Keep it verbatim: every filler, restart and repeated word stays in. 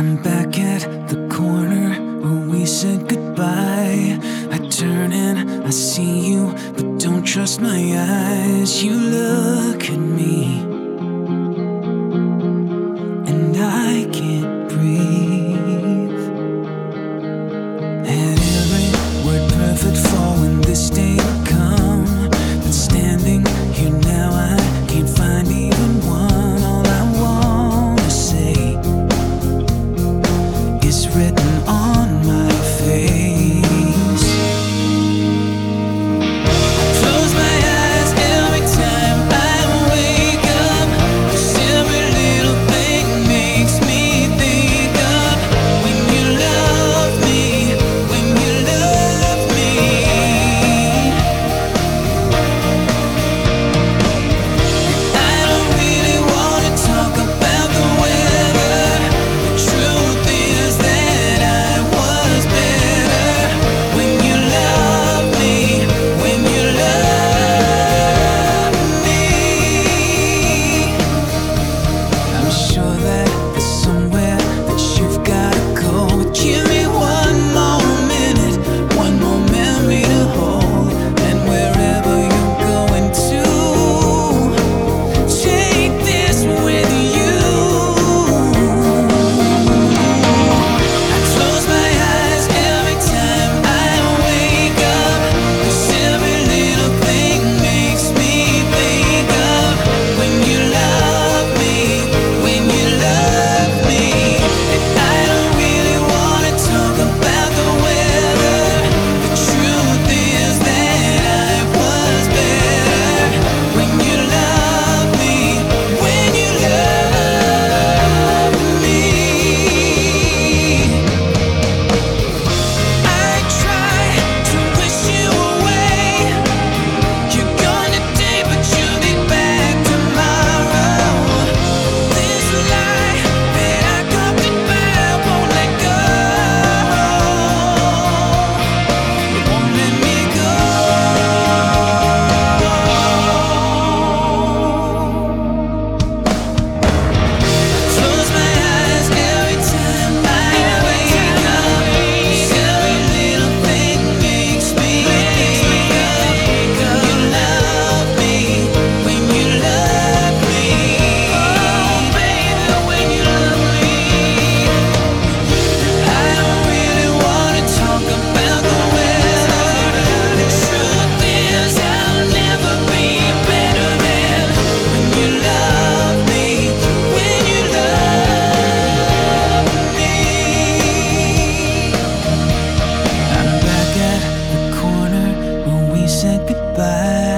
I'm back at the corner where we said goodbye. I turn and I see you, but don't trust my eyes. You look at me and I can't breathe. Had every word perfect for when this day would come, but standing here now I can't find even one. All I wanna say is written on my face. I close my eyes every time I wake up, 'cause every little thing makes me think of when you love me, when you love me. I don't really wanna talk about the weather. The truth is that I was better when you love me, when you love me. I'm sure that there's somewhere that you've gotta go, but give me one more minute, one more memory to hold, and wherever you're going to, take this with you. I close my eyes every time I wake up, 'cause every little thing makes me think of when you love me, when you love me. And I don't really wanna talk about the weather. The truth is that I was better when you love me, when you love me. I try to wish you away. You're gone today, but you'll be back tomorrow. This lie that I call goodbye won't let go. It won't let me go. Close my eyes every time I wake up, 'cause every little thing makes me think of when you love me, when you love me. Oh baby, when you love me. I don't really wanna talk about the weather. The truth is I'll never be better than when you love me, when you love me. I'm back at the corner where we said goodbye.